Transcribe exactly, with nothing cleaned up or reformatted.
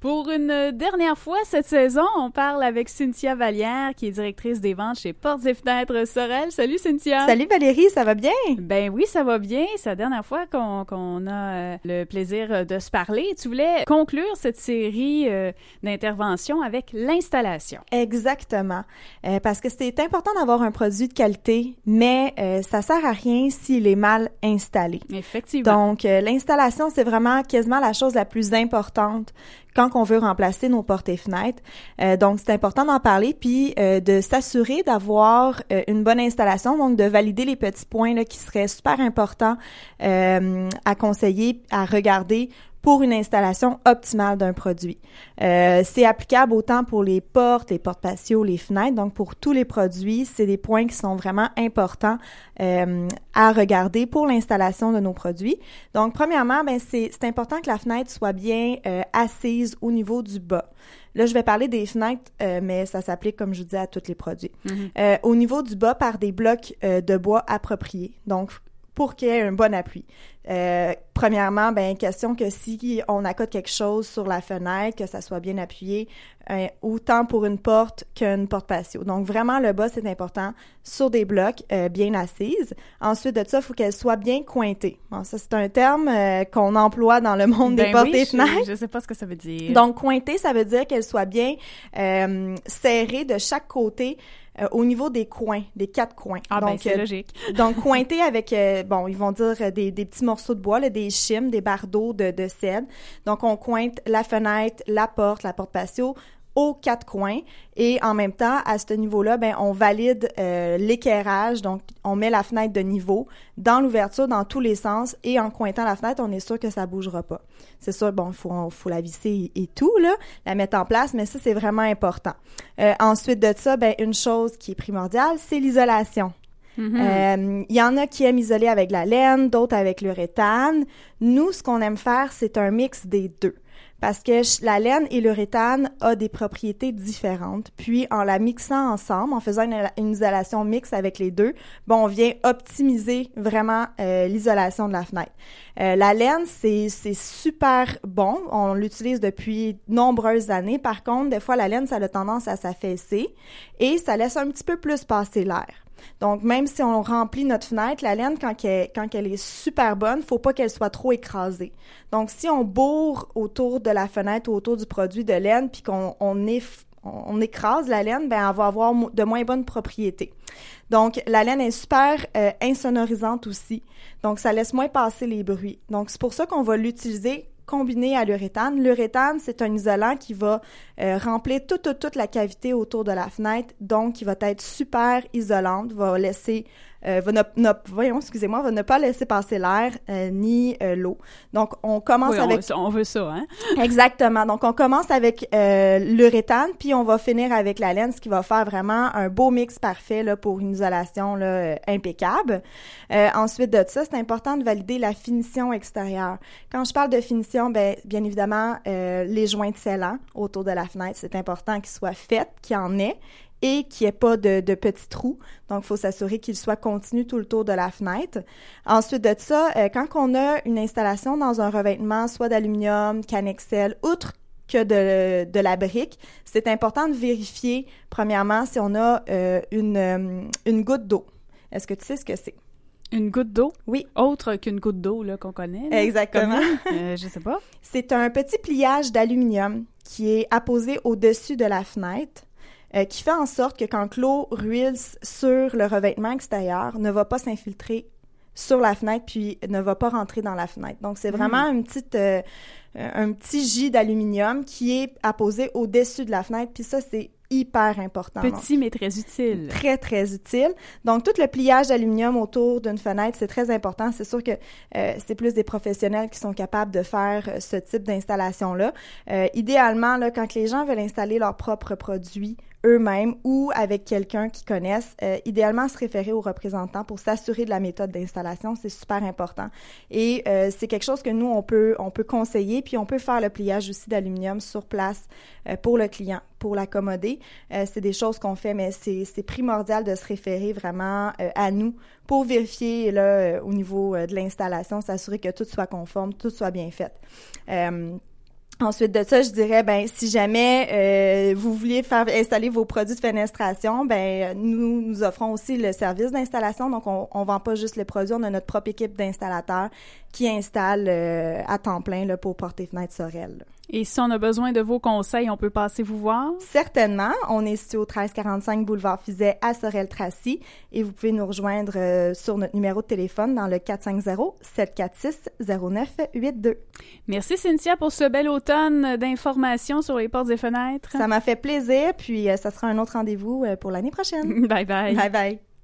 Pour une dernière fois cette saison, on parle avec Cynthia Vallière, qui est directrice des ventes chez Portes et Fenêtres Sorel. Salut Cynthia! Salut Valérie, ça va bien? Ben oui, ça va bien. C'est la dernière fois qu'on, qu'on a euh, le plaisir de se parler. Tu voulais conclure cette série euh, d'interventions avec l'installation. Exactement. Euh, parce que c'est important d'avoir un produit de qualité, mais euh, ça sert à rien s'il est mal installé. Effectivement. Donc, euh, l'installation, c'est vraiment quasiment la chose la plus importante quand on veut remplacer nos portes et fenêtres. Euh, donc, c'est important d'en parler, puis euh, de s'assurer d'avoir euh, une bonne installation, donc de valider les petits points là, qui seraient super importants euh, à conseiller, à regarder pour une installation optimale d'un produit. Euh, c'est applicable autant pour les portes, les portes patio, les fenêtres, donc pour tous les produits, c'est des points qui sont vraiment importants euh, à regarder pour l'installation de nos produits. Donc, premièrement, ben c'est, c'est important que la fenêtre soit bien euh, assise au niveau du bas. Là, je vais parler des fenêtres, euh, mais ça s'applique, comme je vous disais, à tous les produits. Mm-hmm. Euh, au niveau du bas, par des blocs euh, de bois appropriés. Donc, pour qu'il y ait un bon appui. Euh, premièrement, ben question que si on accote quelque chose sur la fenêtre, que ça soit bien appuyé, euh, autant pour une porte qu'une porte patio. Donc, vraiment, le bas, c'est important, sur des blocs euh, bien assises. Ensuite de ça, il faut qu'elle soit bien cointée. Bon, ça, c'est un terme euh, qu'on emploie dans le monde ben des portes oui, et fenêtres. Je ne sais pas ce que ça veut dire. Donc, cointée, ça veut dire qu'elle soit bien euh, serrée de chaque côté Euh, au niveau des coins, des quatre coins. Ah, donc, ben c'est euh, logique. donc, cointé avec, euh, bon, ils vont dire euh, des, des petits morceaux de bois, là, des chimes, des bardeaux de, de cèdre. Donc, on cointe la fenêtre, la porte, la porte patio aux quatre coins. Et en même temps, à ce niveau-là, ben on valide euh, l'équerrage. Donc, on met la fenêtre de niveau dans l'ouverture, dans tous les sens. Et en cointant la fenêtre, on est sûr que ça bougera pas. C'est sûr, bon, il faut, faut la visser et, et tout, là, la mettre en place, mais ça, c'est vraiment important. Euh, ensuite de ça, ben une chose qui est primordiale, c'est l'isolation. Il mm-hmm. euh, y en a qui aiment isoler avec la laine, d'autres avec l'uréthane. Nous, ce qu'on aime faire, c'est un mix des deux. Parce que la laine et l'uréthane ont des propriétés différentes. Puis, en la mixant ensemble, en faisant une, une isolation mixte avec les deux, bon, on vient optimiser vraiment euh, l'isolation de la fenêtre. Euh, la laine, c'est, c'est super bon. On l'utilise depuis nombreuses années. Par contre, des fois, la laine, ça a tendance à s'affaisser et ça laisse un petit peu plus passer l'air. Donc, même si on remplit notre fenêtre, la laine, quand elle, quand elle est super bonne, faut pas qu'elle soit trop écrasée. Donc, si on bourre autour de la fenêtre ou autour du produit de laine, puis qu'on on, eff, on écrase la laine, ben elle va avoir de moins bonnes propriétés. Donc, la laine est super euh, insonorisante aussi. Donc, ça laisse moins passer les bruits. Donc, c'est pour ça qu'on va l'utiliser combiné à l'uréthane. L'uréthane, c'est un isolant qui va euh, remplir toute, toute, toute la cavité autour de la fenêtre, donc qui va être super isolante, va laisser, euh, va ne, ne, voyons, excusez-moi, va ne pas laisser passer l'air euh, ni euh, l'eau. Donc, on commence oui, avec... On, on veut ça, hein? Exactement. Donc, on commence avec euh, l'uréthane, puis on va finir avec la laine, ce qui va faire vraiment un beau mix parfait là, pour une isolation là, euh, impeccable. Euh, ensuite de ça, c'est important de valider la finition extérieure. Quand je parle de finition, ben, bien évidemment, euh, les joints scellants autour de la fenêtre, c'est important qu'ils soient faits, qu'il y en ait et qu'il n'y ait pas de, de petits trous. Donc, il faut s'assurer qu'ils soient continus tout le tour de la fenêtre. Ensuite de ça, euh, quand on a une installation dans un revêtement, soit d'aluminium, Canexel, outre que de, de la brique, c'est important de vérifier, premièrement, si on a euh, une, euh, une goutte d'eau. Est-ce que tu sais ce que c'est? Une goutte d'eau? Oui. Autre qu'une goutte d'eau là, qu'on connaît? Là, exactement. euh, je sais pas. C'est un petit pliage d'aluminium qui est apposé au-dessus de la fenêtre, euh, qui fait en sorte que quand l'eau ruisse sur le revêtement extérieur, ne va pas s'infiltrer sur la fenêtre puis ne va pas rentrer dans la fenêtre. Donc, c'est vraiment mmh. une petite, euh, un petit jet d'aluminium qui est apposé au-dessus de la fenêtre. Puis ça, c'est hyper important. Petit, donc, mais très utile. Très, très utile. Donc, tout le pliage d'aluminium autour d'une fenêtre, c'est très important. C'est sûr que euh, c'est plus des professionnels qui sont capables de faire euh, ce type d'installation-là. Euh, idéalement, là, quand les gens veulent installer leurs propres produits eux-mêmes ou avec quelqu'un qu'ils connaissent, euh, idéalement se référer aux représentants pour s'assurer de la méthode d'installation, c'est super important. Et euh, c'est quelque chose que nous, on peut, on peut conseiller, puis on peut faire le pliage aussi d'aluminium sur place euh, pour le client, pour l'accommoder. Euh, c'est des choses qu'on fait, mais c'est, c'est primordial de se référer vraiment euh, à nous pour vérifier là, euh, au niveau euh, de l'installation, s'assurer que tout soit conforme, tout soit bien fait. Euh, Ensuite de ça, je dirais, ben si jamais euh, vous vouliez faire installer vos produits de fenestration, ben nous nous offrons aussi le service d'installation. Donc, on, on vend pas juste les produits, on a notre propre équipe d'installateurs qui installe euh, à temps plein là, pour Portes et Fenêtres Sorel. Là. Et si on a besoin de vos conseils, on peut passer vous voir? Certainement. On est situé au treize quarante-cinq boulevard Fizet à Sorel-Tracy et vous pouvez nous rejoindre euh, sur notre numéro de téléphone dans le quatre cinq zéro, sept quatre six, zéro neuf huit deux. Merci Cynthia pour ce bel automne d'informations sur les portes et fenêtres. Ça m'a fait plaisir, puis euh, ça sera un autre rendez-vous euh, pour l'année prochaine. Bye bye. Bye bye.